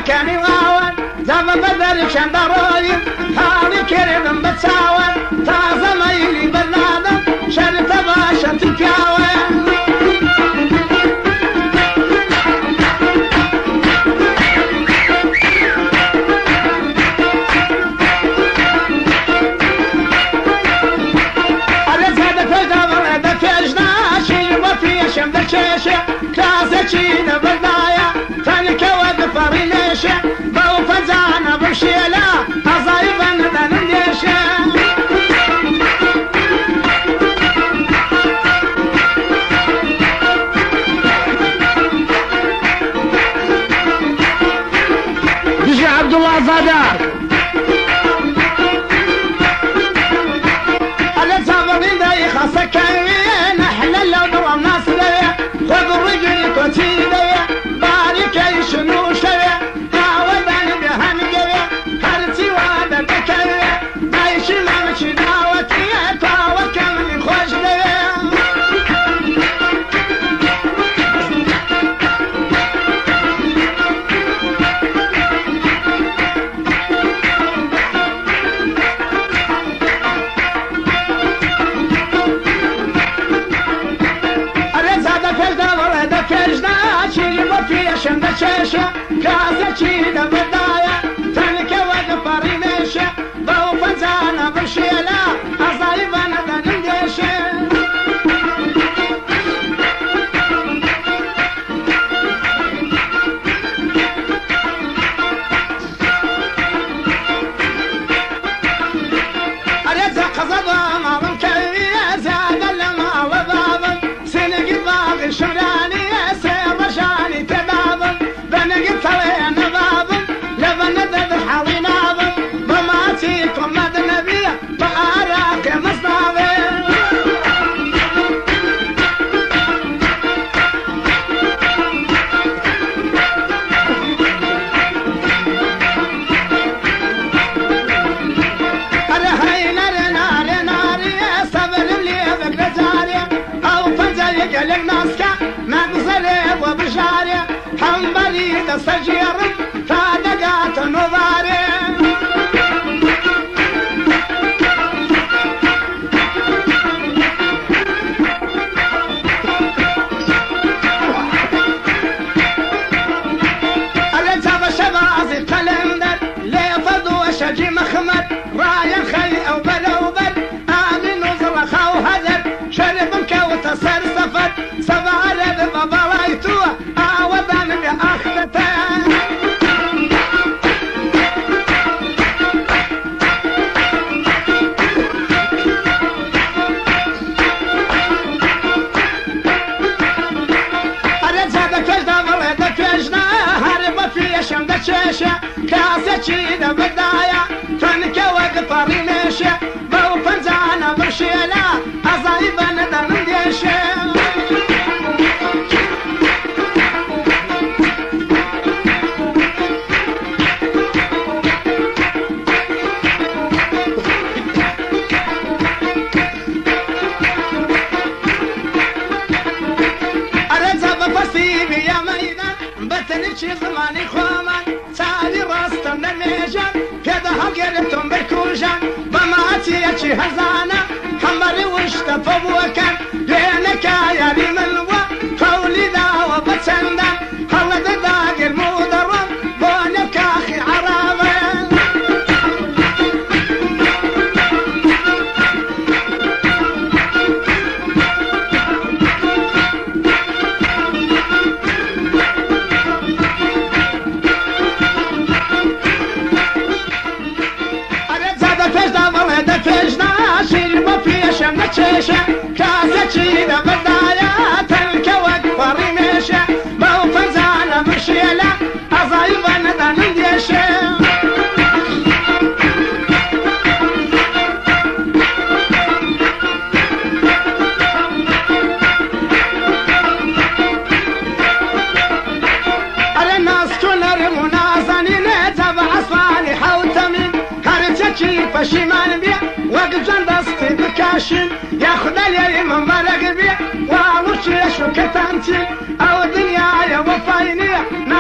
كاني واwan زما بدر شندروي حالي كريم بتساوي تازه ميلي بنادم شرط باشا تكاوي كاسة بداية تنك وقفر ليشة بو فزانة بشيلة أصايبا ندن ليشة بيجي عبد الله زادار على سابقين داي خاصة كاين احنا لو دوام ناس ليا خذ الرجل كتيبة بارك يشنو شوية عوضان بهم جوية هرتي وعدا بكوية بايش مامشي دعوتي تعوك من خوش ليا شند چشه کاسه چی ده بدایا تنک وقفر میشه بو فنزانه بشیلا ازای بندن دیشه ارز قضا ما من كويه زاد لما وضابن سنقي باغي شمراني سيرشاني تبابن بنقي ثوين بابن لبن ذب حالي نابن بماتيكم مد نبي بآراك مصنابن الهي ناري ناري ناري صبر اللي بك رجالي او فنزل يقلق ناسكا مقصري وبشاري حنبلي تستجير فادقات نظاري الانتاب الشبازي قلندر ليفض وشجي مخمر راين خي او بلوبر امن وزر خاو هدر شرب مكوت سر سفر سبع رب بابايتو اعوضان باخرته كاسة چيدة بداية تنك وقفر ليشة بو فنزانة برشيلة أزايبا ندن ديشة أرزا بفصيبي يا ميدان بتنشي زماني خوامان سالي راستم للميجان كده هقلتم بالكوجان بماتي يتشي هزانا حمري واشتفى بوكان لينك يا لي منوى قولي داوى بتسندان خلد داقي المودران بونك اخي عرابين كاسة چيدة بداية تنك وقفر ميشة بو فنزانة برشيلة أصايبا ندن ديشة الناس كنر منازني نتبع أصفاني حوتمين هرتكي فشيمان بيه وقف جندستي بكاشين ياخد لي من مرق بيه وعوش يشو كتانتي او دنيا يا وفايني